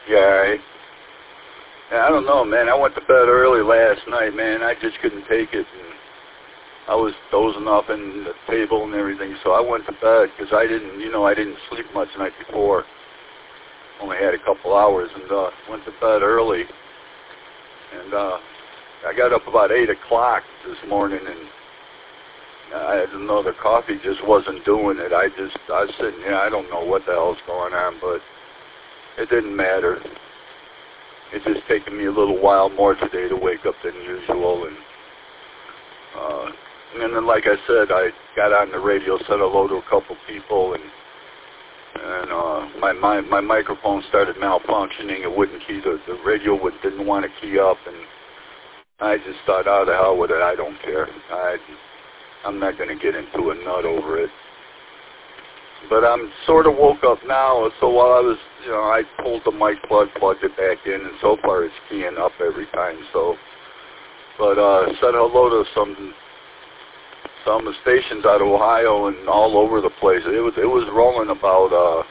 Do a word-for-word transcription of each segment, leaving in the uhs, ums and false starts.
Yeah, I, I don't know, man. I went to bed early last night, man. I just couldn't take it. And I was dozing off in the table and everything, so I went to bed because I didn't, you know, I didn't sleep much the night before. Only had a couple hours, and uh, went to bed early. And uh, I got up about eight o'clock this morning, and I didn't know the coffee just wasn't doing it. I just, I was sitting here, I don't know what the hell's going on, but it didn't matter. It's just taken me a little while more today to wake up than usual, and uh, and then, like I said, I got on the radio, said hello to a couple people, and and uh, my, my my microphone started malfunctioning. It wouldn't key. The, the radio would, didn't want to key up, and I just thought, oh, the hell with it. I don't care. I, I'm not going to get into a nut over it. But I'm sort of woke up now, so while I was, you know, I pulled the mic plug, plugged it back in, and so far it's keying up every time. So, but uh, said hello to some some stations out of Ohio and all over the place. It was it was rolling about uh,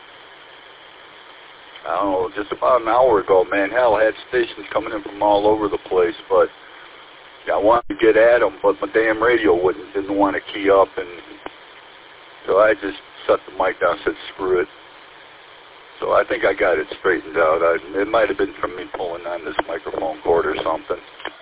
I don't know, just about an hour ago. Man, hell, I had stations coming in from all over the place, but yeah, I wanted to get at them, but my damn radio wouldn't didn't want to key up, and so I just shut the mic down and said, screw it. So I think I got it straightened out. I, it might have been from me pulling on this microphone cord or something.